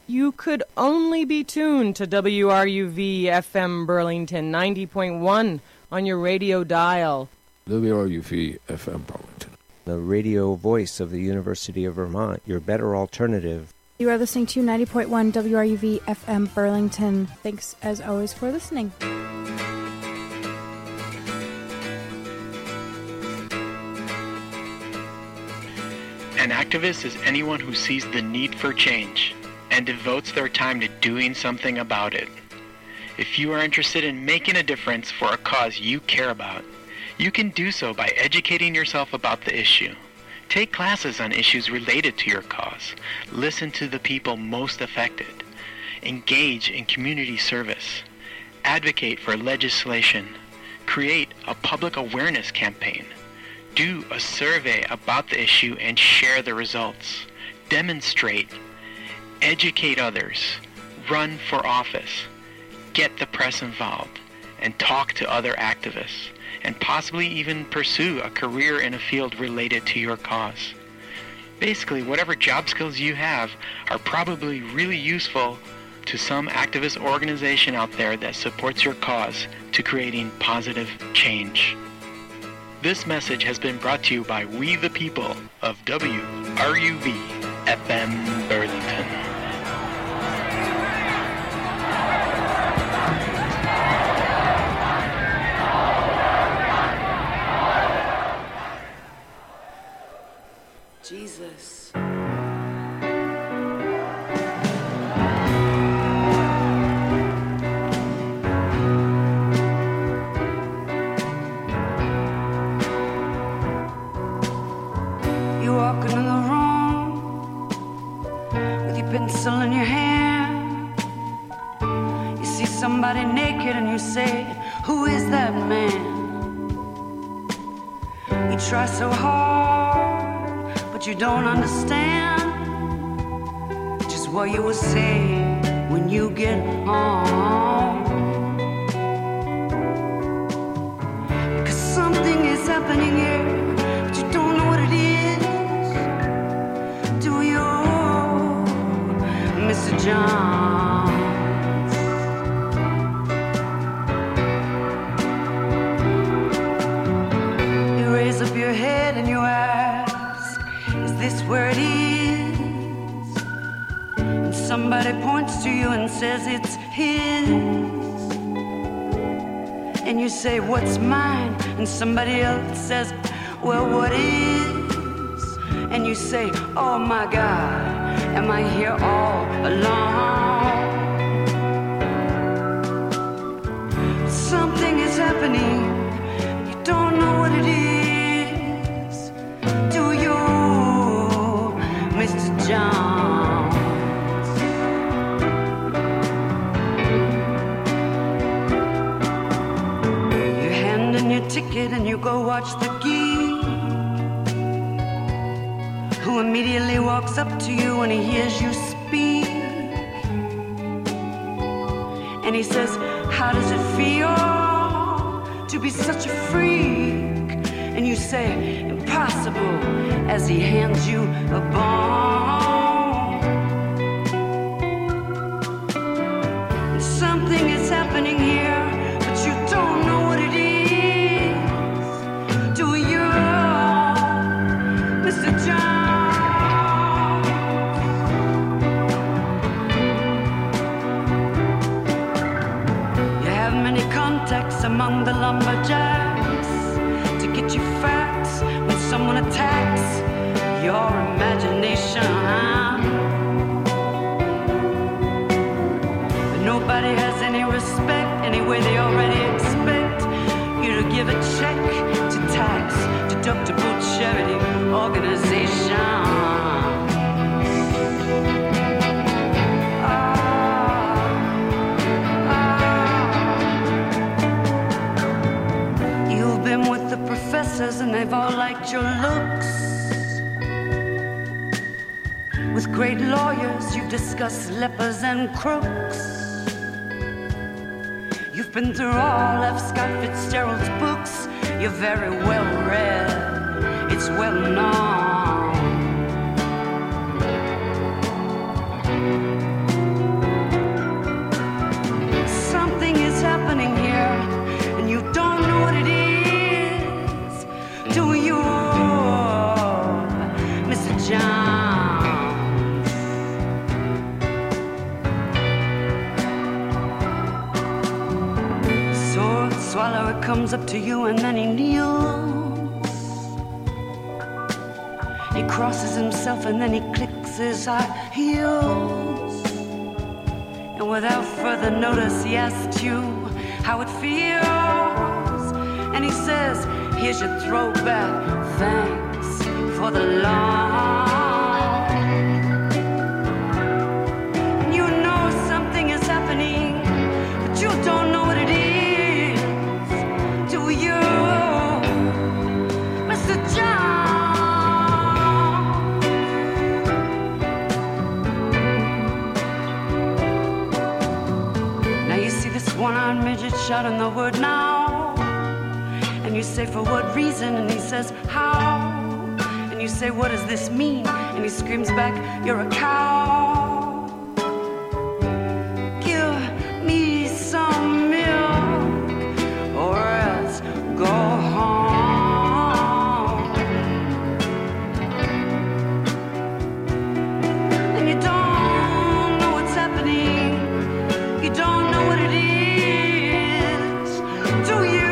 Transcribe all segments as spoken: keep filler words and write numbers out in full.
You could only be tuned to W R U V F M Burlington ninety point one on your radio dial. W R U V F M Burlington, the radio voice of the University of Vermont, your better alternative. You are listening to ninety point one W R U V F M Burlington. Thanks, as always, for listening. An activist is anyone who sees the need for change and devotes their time to doing something about it. If you are interested in making a difference for a cause you care about, you can do so by educating yourself about the issue. Take classes on issues related to your cause. Listen to the people most affected. Engage in community service. Advocate for legislation. Create a public awareness campaign. Do a survey about the issue and share the results. Demonstrate. Educate others. Run for office. Get the press involved. And talk to other activists. And possibly even pursue a career in a field related to your cause. Basically, whatever job skills you have are probably really useful to some activist organization out there that supports your cause to creating positive change. This message has been brought to you by We the People of W R U V F M Burlington. Jesus. You're walking in the room with your pencil in your hand. You see somebody naked and you say, who is that man? You try so hard, but you don't understand just what you will say when you get home. Because something is happening here, but you don't know what it is. Do you, Mister Johns? You raise up your head and you ask, is this where it is? And somebody points to you and says it's his. And you say, what's mine? And somebody else says, well, what is? And you say, oh my God, am I here all alone? Something is happening, you don't know what it is. Do you, Mister Johns? You hand in your ticket and you go watch the geek, who immediately walks up to you when he hears you speak. And he says, how does it feel to be such a freak? And you say, impossible, as he hands you a bone. And something is happening here, but you don't know what it is. Do you, Mister John? Contacts among the lumberjacks to get you facts when someone attacks your imagination. But nobody has any respect, anyway they already expect you to give a check to tax deductible charity organization. And they've all liked your looks. With great lawyers you've discussed lepers and crooks. You've been through all of Scott Fitzgerald's books. You're very well read, it's well known. comes up to you and then he kneels. He crosses himself and then he clicks his high heels. And without further notice he asks you how it feels. And he says, here's your throwback, thanks for the long. You know something is happening, but you don't know what it is, do you, Mister John? Now you see this one-eyed midget shouting the word now, and you say, for what reason? And he says, how? And you say, what does this mean? And he screams back, you're a cow. Give me some milk or else go home. And you don't know what's happening. You don't know what it is, do you?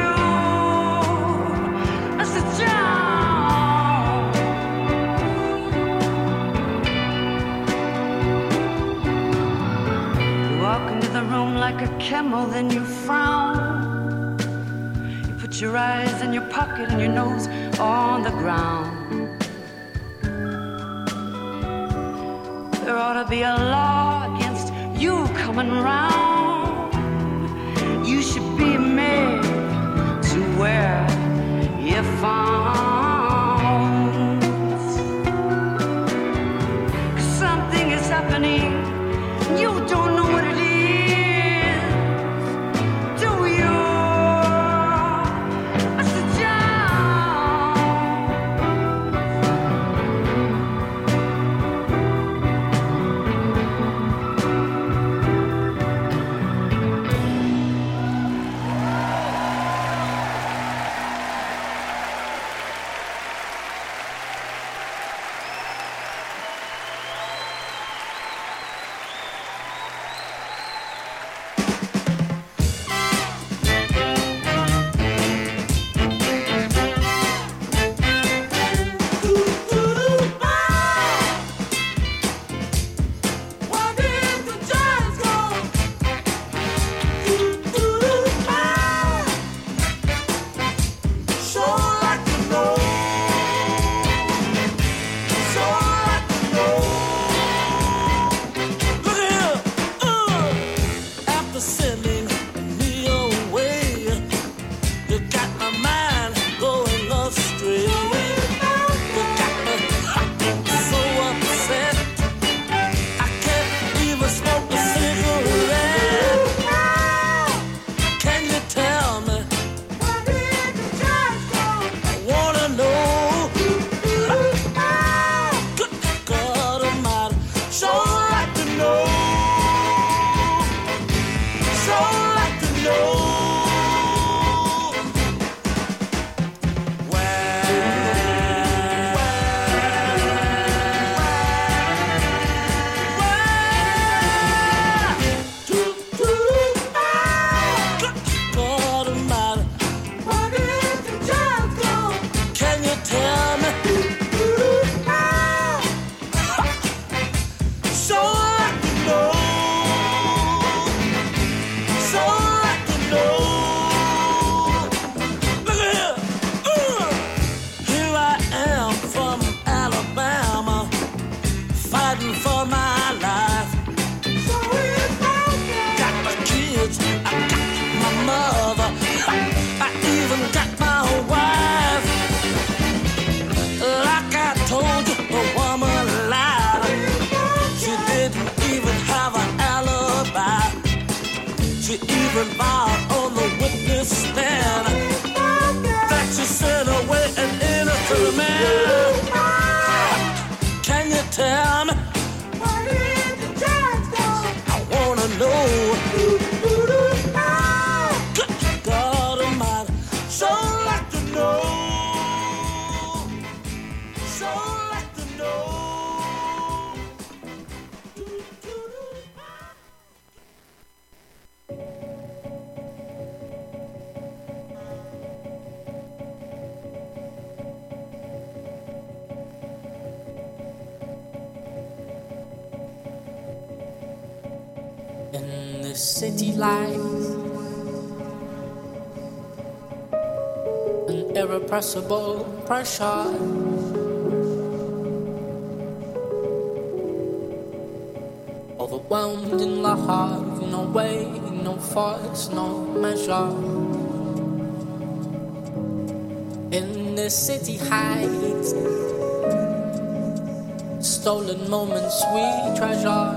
Like a camel, then you frown. You put your eyes in your pocket and your nose on the ground. There ought to be a law against you coming round. You should be made to wear your phones. 'Cause something is happening, you don't know what it is. in the city lights, an irrepressible pressure. Overwhelmed in love, no way, no force, no measure. In the city heights, stolen moments we treasure.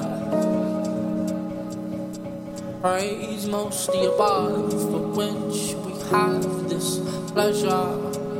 Praise most the above, for which we have this pleasure.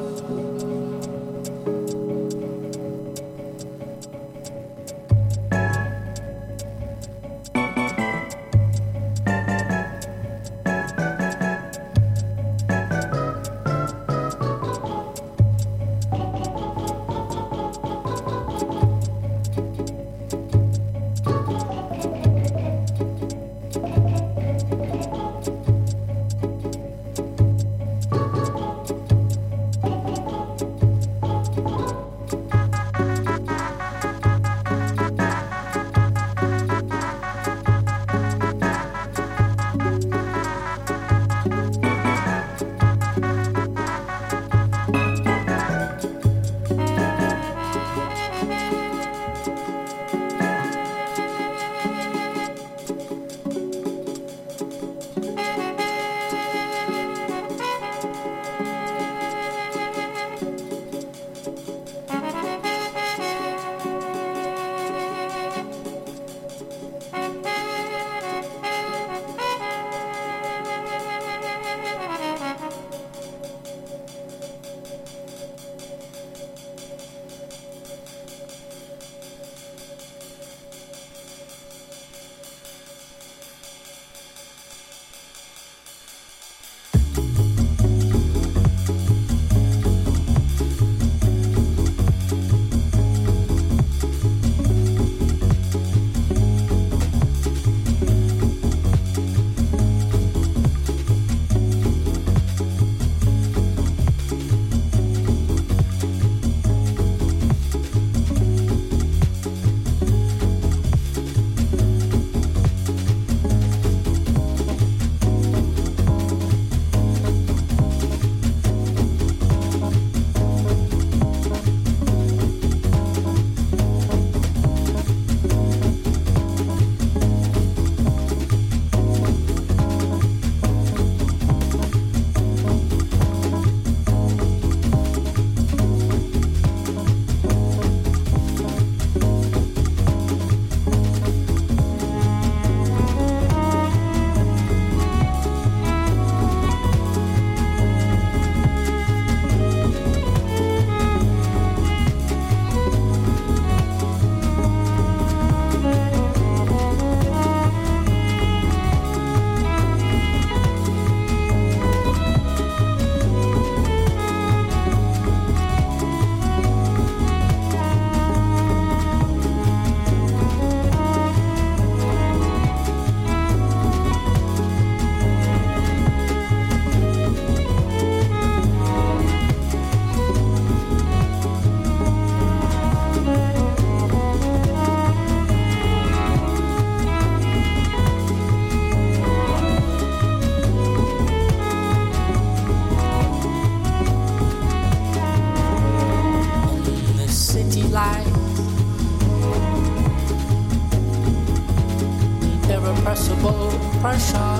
Irrepressible pressure.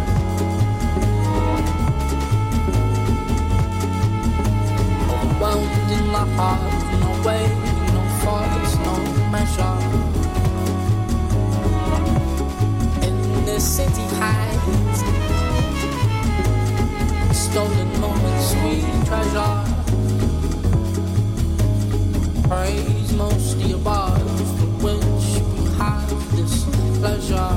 Overwhelmed in love, no way, no force, no measure. In the city heights, stolen moments we treasure. Praise most the above, for which we have this pleasure.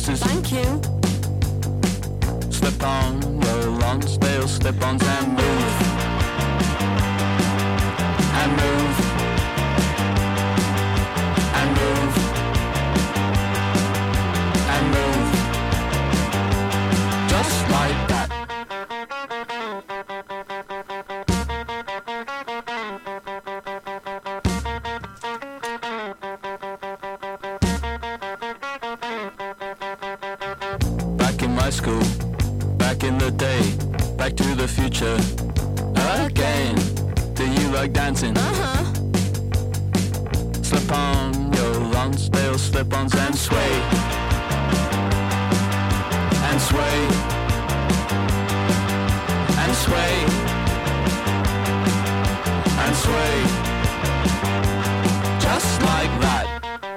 kisses. Thank you. Slip on your Lonsdale slip-ons and move. And move. And move. And move. Just like that. Back in my school, back in the day, back to the future again. Do you like dancing? Uh-huh. Slip on your Lonsdale slip-ons and sway. And sway. And sway. And sway. Just like that.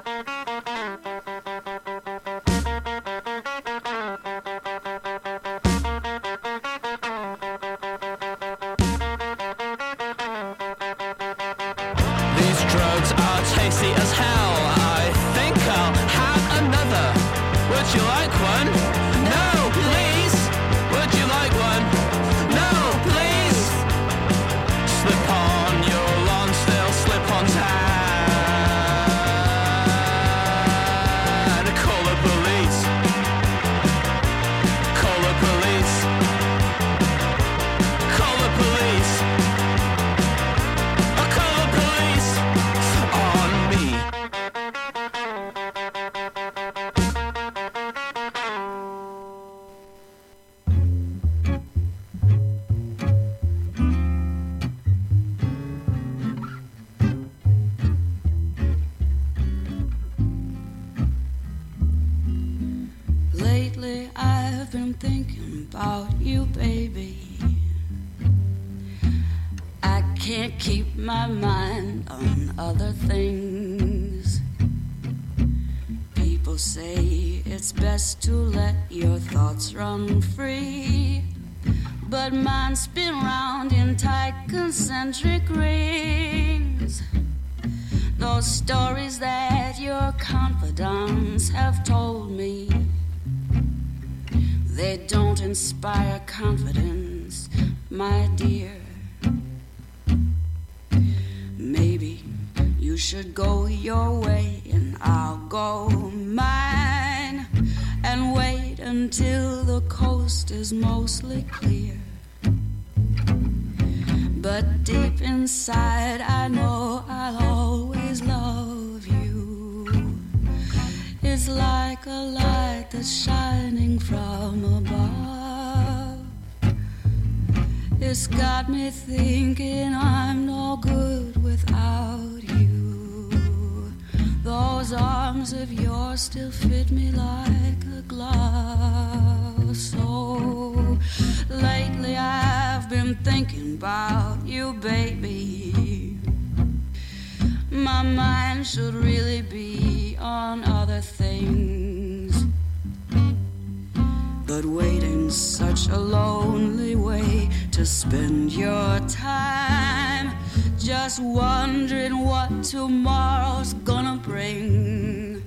These drugs are tasty as hell. I think I'll have another. Would you like one? No, please. Would you like one? No, please. Slip on your Lonsdale slip-ons and call the police. Call the police. Call the police. I'll call the police on me. Lately I've been thinking about you, baby. I can't keep my mind on other things. People say it's best to let your thoughts run free, but mine spin round in tight concentric rings. Those stories that your confidants have told me, they don't inspire confidence, my dear. Maybe you should go your way and I'll go mine, and wait until the coast is mostly clear. But deep inside I know I'll always love you. It's like a light that's shining from above. It's got me thinking I'm no good without you. Those arms of yours still fit me like a glove. So lately I've been thinking about you, baby. My mind should really be on other things, but waiting's such a lonely way to spend your time, just wondering what tomorrow's gonna bring.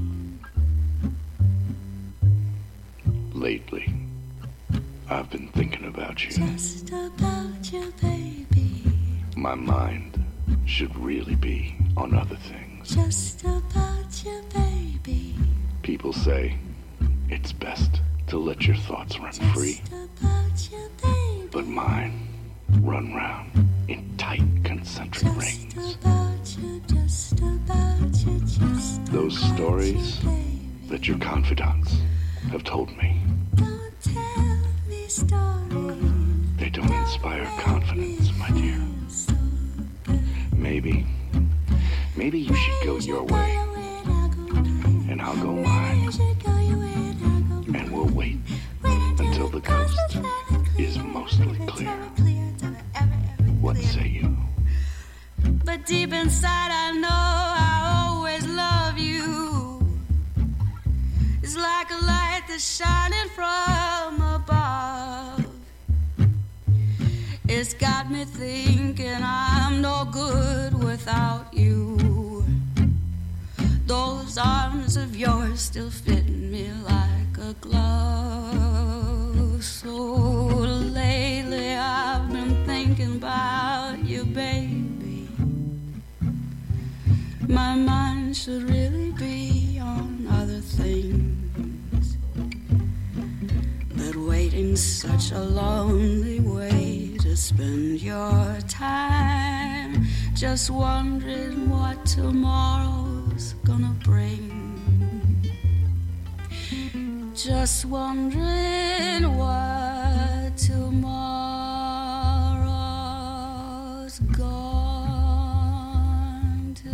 Lately, I've been thinking about you. Just about you, baby. My mind should really be on other things. Just about you, baby. People say it's best to let your thoughts run Just free, about you, baby. but mine run round in tight concentric Just rings. about you, just about you, just Those about stories you, baby. that your confidants have told me, Don't tell me stories. they don't inspire confidence, my dear. So good. Maybe, maybe you should go your way, and I'll go mine, and we'll wait until the coast is mostly clear. What say you? But deep inside I know I always love you. It's like a light that's shining from above. It's got me thinking I'm no good without you. Those arms of yours still fit me like glove. So lately I've been thinking about you, baby. My mind should really be on other things, but waiting's such a lonely way to spend your time, just wondering what tomorrow's gonna bring. Just wondering what tomorrow's going to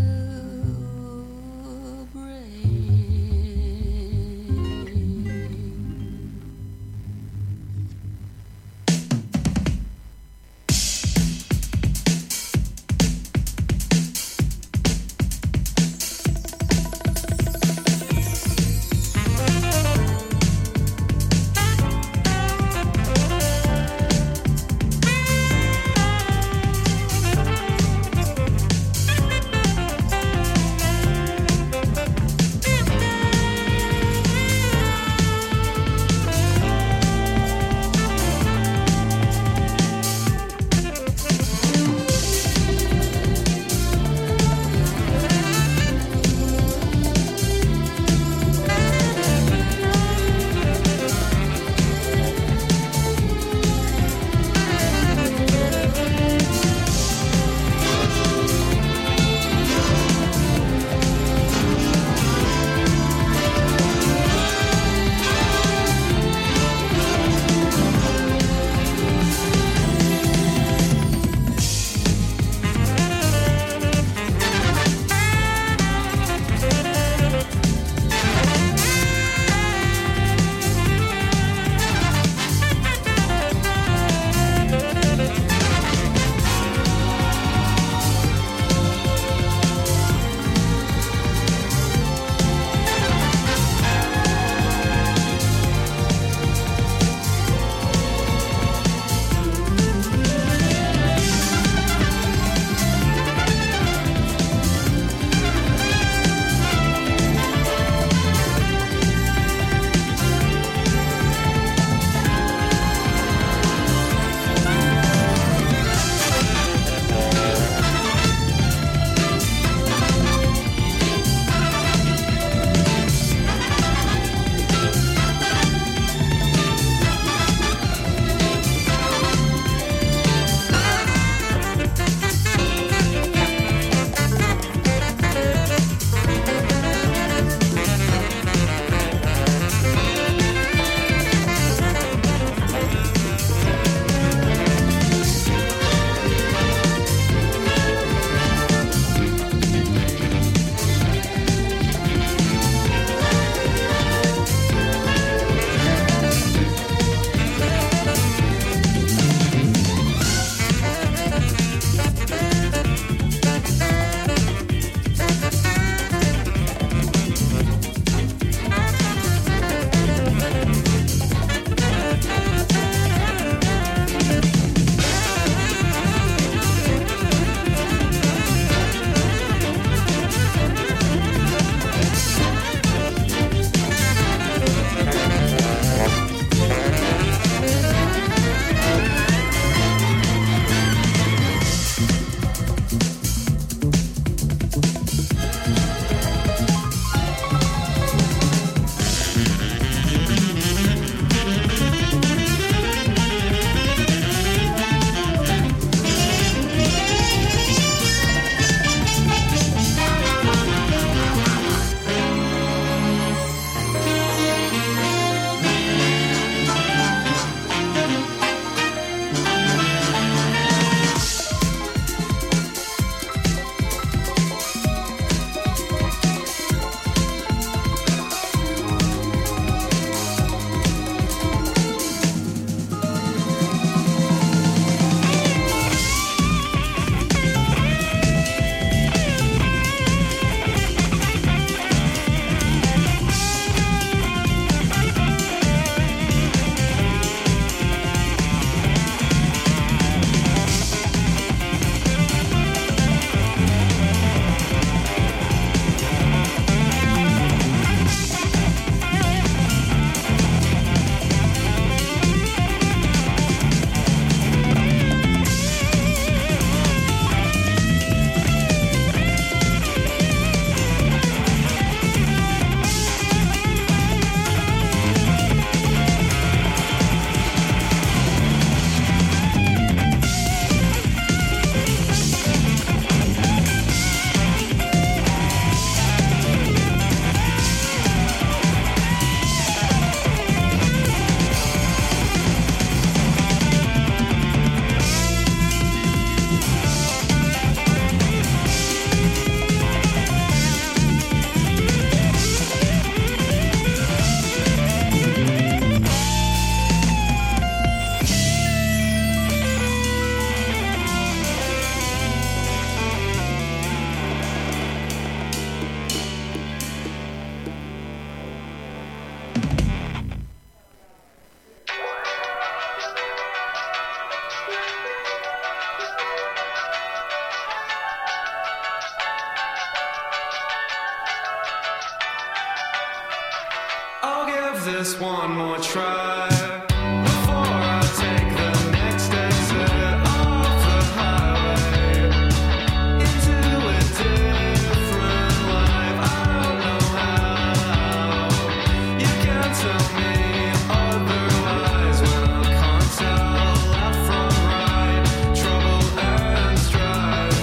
one more try before I take the next exit off the highway into a different life. I don't know how. You can't tell me otherwise when I can't tell left from right. Trouble and strife.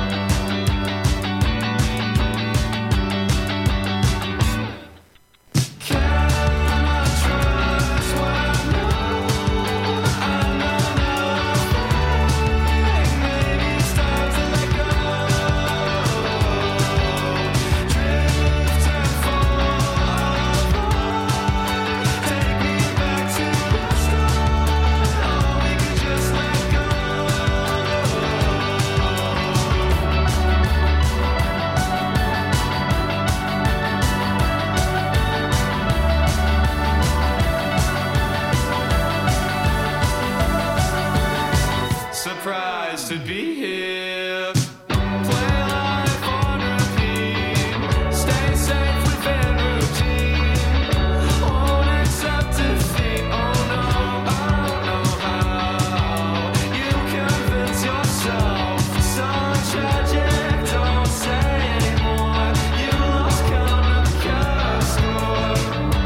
Surprised to be here. Play life on repeat. Stay safe within routine. Won't accept defeat. Oh no, I don't know how. You convince yourself. So tragic, don't say anymore. You lost count of the chaos score.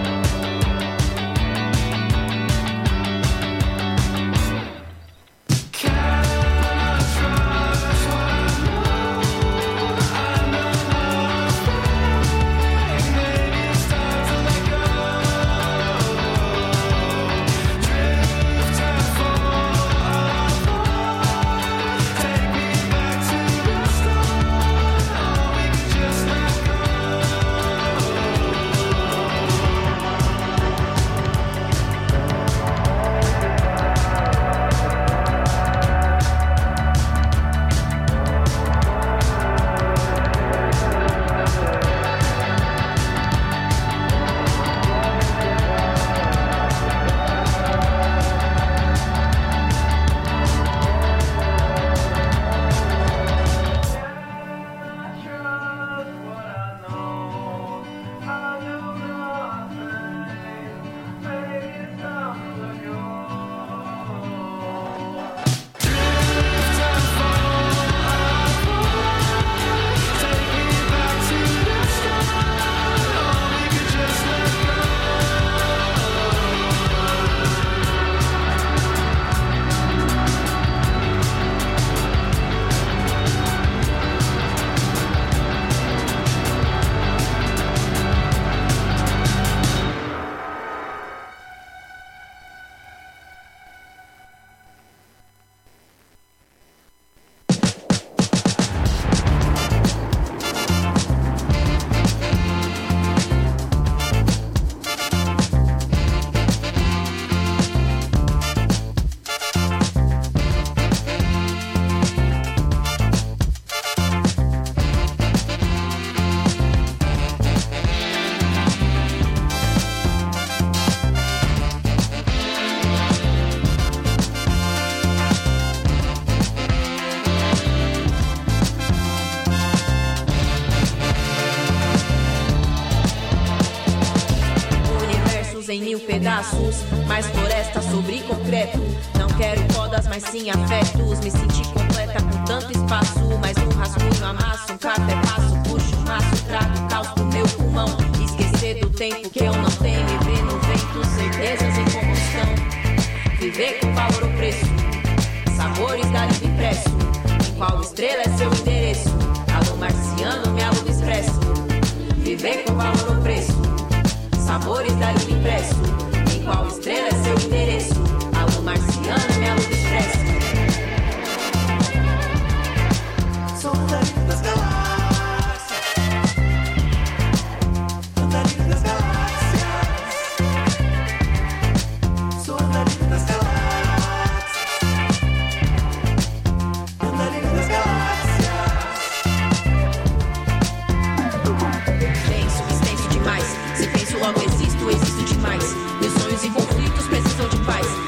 Em mil pedaços, mais floresta sobre concreto. Não quero podas, mas sim afetos. Me senti completa com tanto espaço. Mas no rascunho amasso, um café passo. Puxo o maço, trago caos pro meu pulmão. Esquecer do tempo que eu não tenho. E ver no vento certezas em combustão. Viver com valor ou preço. Sabores da livre impresso. Em qual estrela é seu endereço? Alô marciano, me aluga expresso. Viver com valor ou preço. Sabores da livre impresso. Em qual estrela é seu endereço? Alô marciano, me aluga expresso. Sou andarilho das galáxias. Andarilho das galáxias. Sou andarilho das galáxias. Andarilho das galáxias. Penso, extenso demais. Se penso logo existo, existo demais. Meus sonhos e conflitos precisam de paz.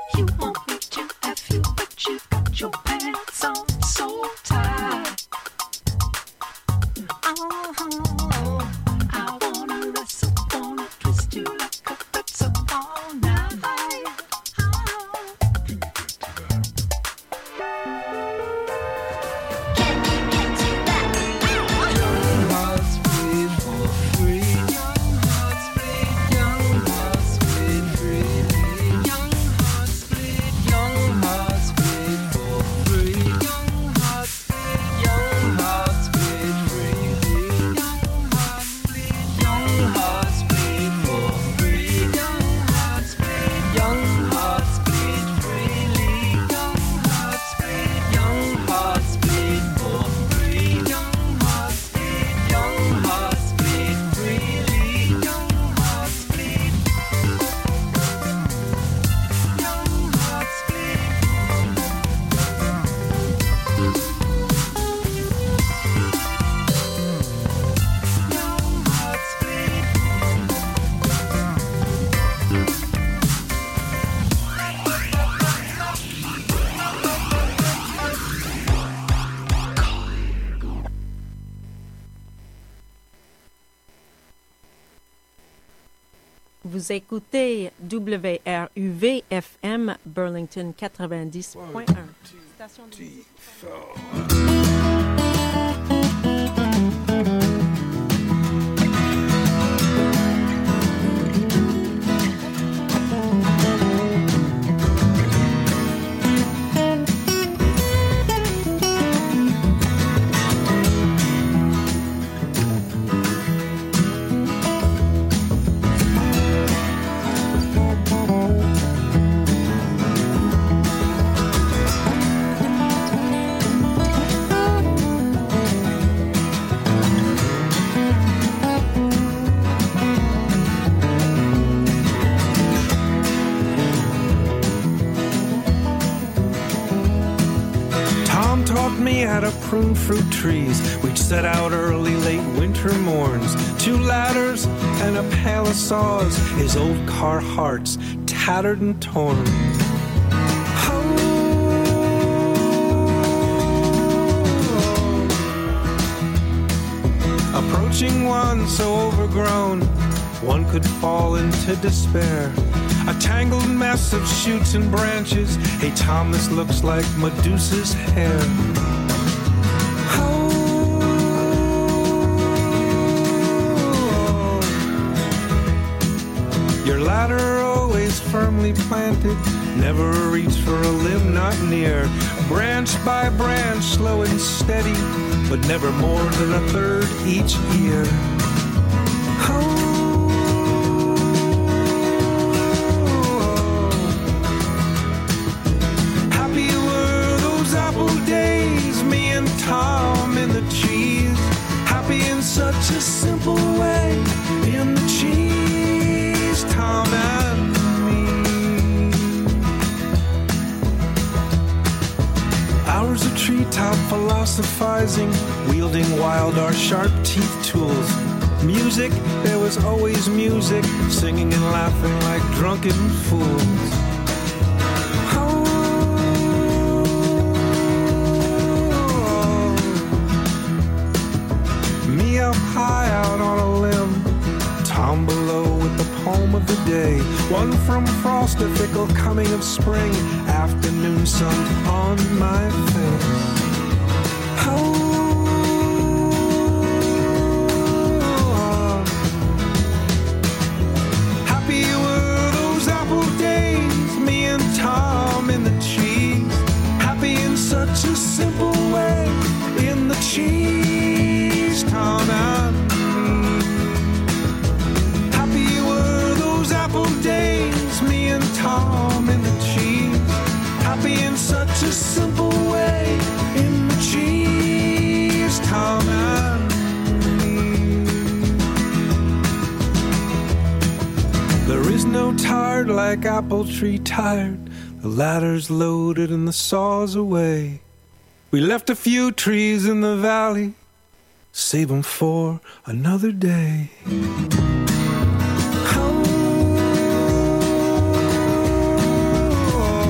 You want me to F you, but you got your pants on so tight. Oh, I wanna wrestle, wanna twist you like a pretzel all night. Vous écoutez W R U V F M Burlington quatre-vingt-dix point un. Station de musique. Prune fruit trees, we'd set out early, late winter morns. Two ladders and a pail of saws, his old car hearts tattered and torn. Oh. Approaching one so overgrown, one could fall into despair. A tangled mess of shoots and branches. Hey Tom, this looks like Medusa's hair. Your ladder always firmly planted, never a reach for a limb not near. Branch by branch, slow and steady, but never more than a third each year. Oh. Happy were those apple days, me and Tom in the cheese. Happy in such a simple way, in the cheese. Tom and me. Hours of treetop philosophizing, wielding wild our sharp teeth tools. Music, there was always music, singing and laughing like drunken fools. Oh. Me up high out on a limb, Tom below with the poem of the day. One from frost, a fickle coming of spring, afternoon sun on my face. Oh. Happy were those apple days, me and Tom in the cheese. Happy in such a simple way, in the cheese, Tom and days, me and Tom in the cheese. Happy in such a simple way, in the cheese, Tom and me. There is no tired like apple tree tired. The ladder's loaded and the saw's away. We left a few trees in the valley, save them for another day. Oh.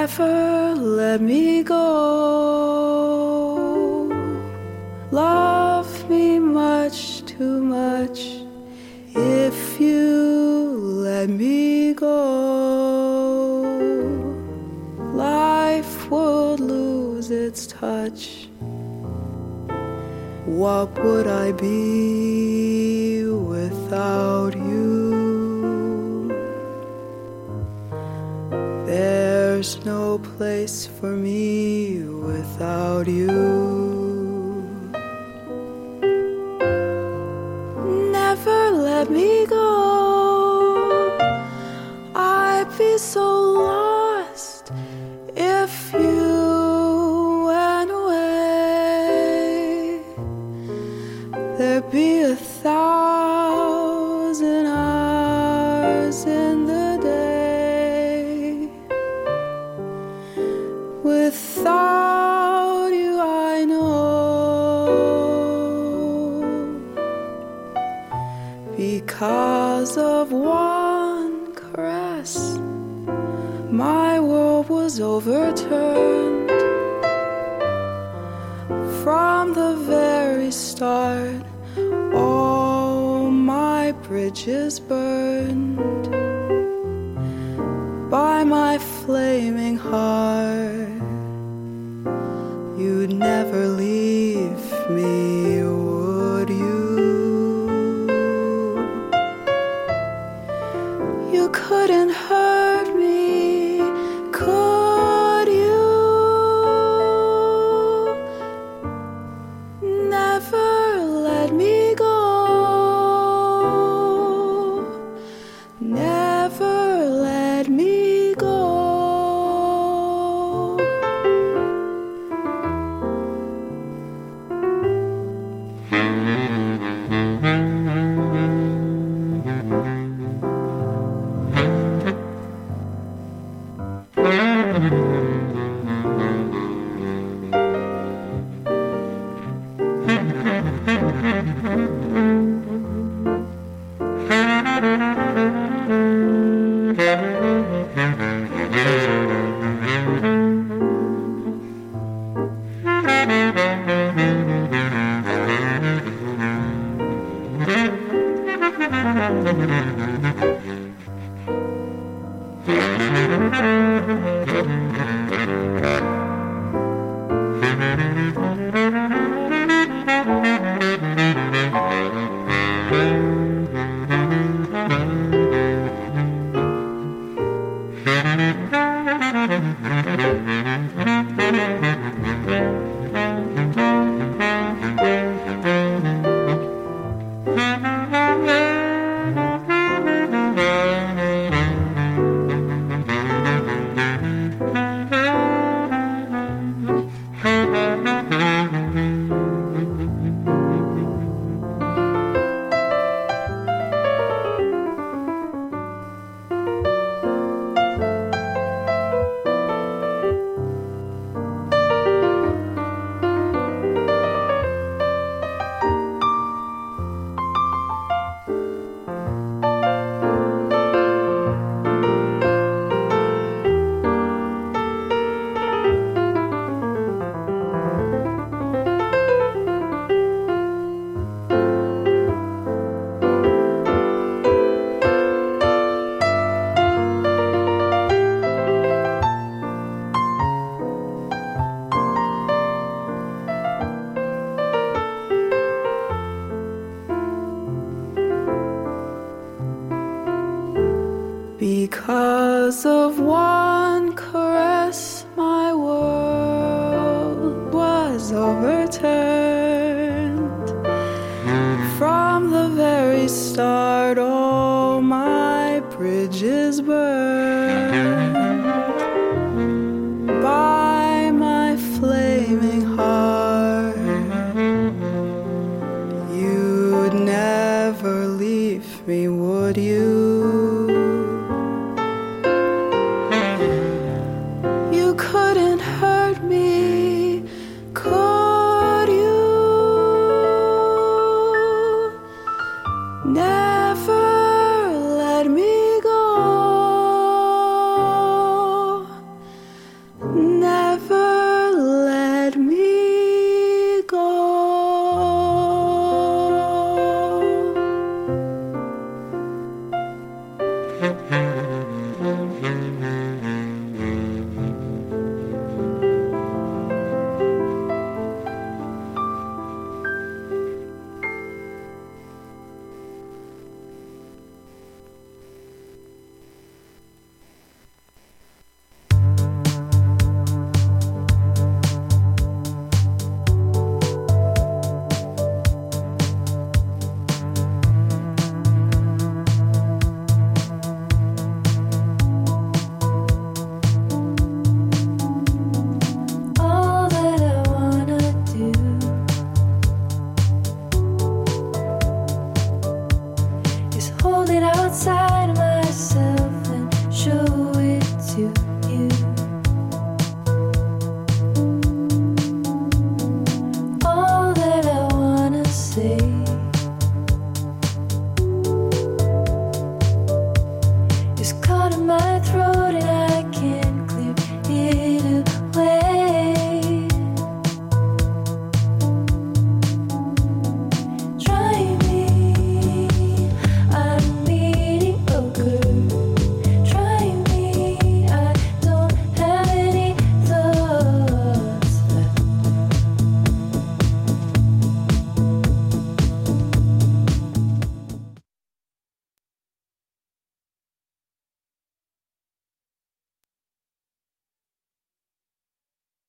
Never let me go. Love me much too much if you let me go. Life would lose its touch. What would I be without you? There's no place for me without you. Never let me go. I'd be so lost if you went away. There'd be a thousand hours in the day. Without you, I know, because of one caress, my world was overturned. From the very start, all my bridges burned by my flaming heart. You'd never leave me, would you? You couldn't hurt me, could you? Never let me go. Never let me go. Because of one caress, my world was overturned. From the very start, all my bridges burned by my flaming heart. You'd never leave me, would you? Couldn't hurt me, could you? Never let me go.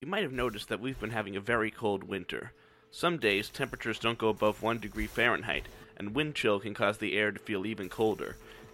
You might have noticed that we've been having a very cold winter. Some days, temperatures don't go above one degree Fahrenheit, and wind chill can cause the air to feel even colder.